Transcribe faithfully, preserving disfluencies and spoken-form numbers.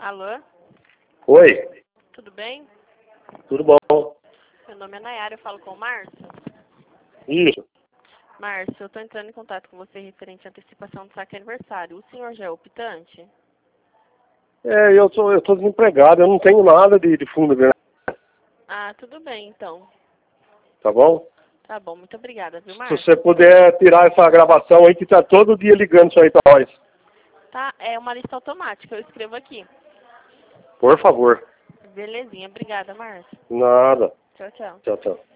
Alô? Oi, Tudo bem? tudo bom? Meu nome é Nayara, eu falo com o Márcio. Isso. Márcio, eu estou entrando em contato com você referente à antecipação do saque aniversário. O senhor já é optante? É, eu tô, eu tô desempregado, eu não tenho nada de, de fundo, né? Ah, tudo bem, então. Tá bom? Tá bom, muito obrigada, viu, Se Márcio? você puder tirar essa gravação aí, que tá todo dia ligando isso aí pra nós. Tá, é uma lista automática, eu escrevo aqui. Por favor. Belezinha, obrigada, Márcio. Nada. Tchau, tchau. Tchau, tchau.